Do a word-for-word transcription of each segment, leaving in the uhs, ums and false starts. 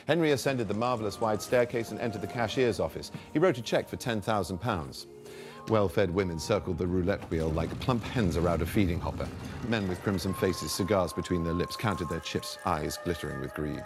Henry ascended the marvellous wide staircase and entered the cashier's office. He wrote a cheque for ten thousand pounds. Well-fed women circled the roulette wheel like plump hens around a feeding hopper. Men with crimson faces, cigars between their lips, counted their chips, eyes glittering with greed.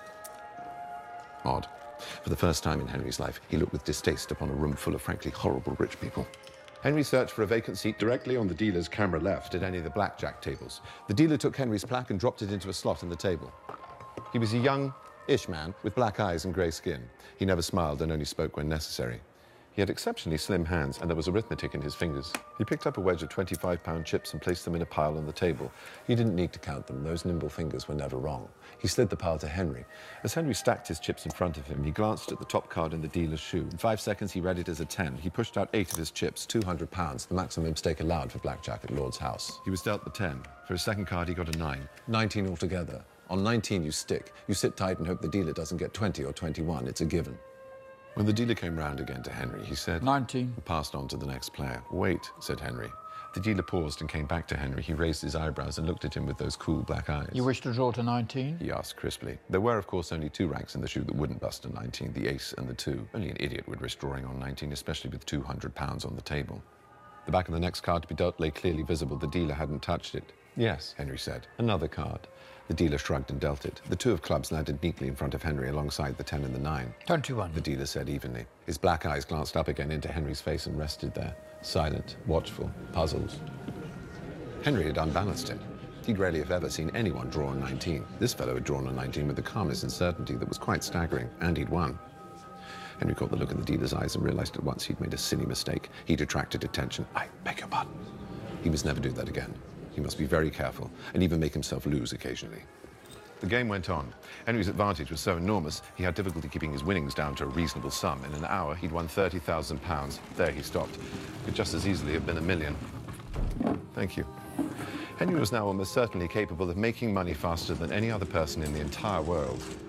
Odd. For the first time in Henry's life, he looked with distaste upon a room full of frankly horrible rich people. Henry searched for a vacant seat directly on the dealer's camera left at any of the blackjack tables. The dealer took Henry's plaque and dropped it into a slot in the table. He was a young-ish man with black eyes and grey skin. He never smiled and only spoke when necessary. He had exceptionally slim hands, and there was arithmetic in his fingers. He picked up a wedge of twenty-five pound chips and placed them in a pile on the table. He didn't need to count them. Those nimble fingers were never wrong. He slid the pile to Henry. As Henry stacked his chips in front of him, he glanced at the top card in the dealer's shoe. In five seconds, he read it as a ten. He pushed out eight of his chips, two hundred pounds, the maximum stake allowed for blackjack at Lord's house. He was dealt the ten. For his second card, he got a nine. nineteen altogether. On nineteen, you stick. You sit tight and hope the dealer doesn't get twenty or twenty-one. It's a given. When the dealer came round again to Henry, he said... nineteen. And passed on to the next player. Wait, said Henry. The dealer paused and came back to Henry. He raised his eyebrows and looked at him with those cool black eyes. You wish to draw to nineteen? He asked crisply. There were, of course, only two ranks in the shoe that wouldn't bust a nineteen, the ace and the two. Only an idiot would risk drawing on nineteen, especially with two hundred pounds on the table. The back of the next card to be dealt lay clearly visible. The dealer hadn't touched it. Yes, Henry said. Another card. The dealer shrugged and dealt it. The two of clubs landed neatly in front of Henry alongside the ten and the nine. twenty-one. The dealer said evenly. His black eyes glanced up again into Henry's face and rested there, silent, watchful, puzzled. Henry had unbalanced it. He'd rarely, if ever, seen anyone draw on nineteen. This fellow had drawn on nineteen with a calmness and certainty that was quite staggering, and he'd won. Henry caught the look in the dealer's eyes and realized at once he'd made a silly mistake. He'd attracted attention. I beg your pardon. He must never do that again. He must be very careful and even make himself lose occasionally. The game went on. Henry's advantage was so enormous, he had difficulty keeping his winnings down to a reasonable sum. In an hour, he'd won thirty thousand pounds. There he stopped. Could just as easily have been a million. Thank you. Henry was now almost certainly capable of making money faster than any other person in the entire world.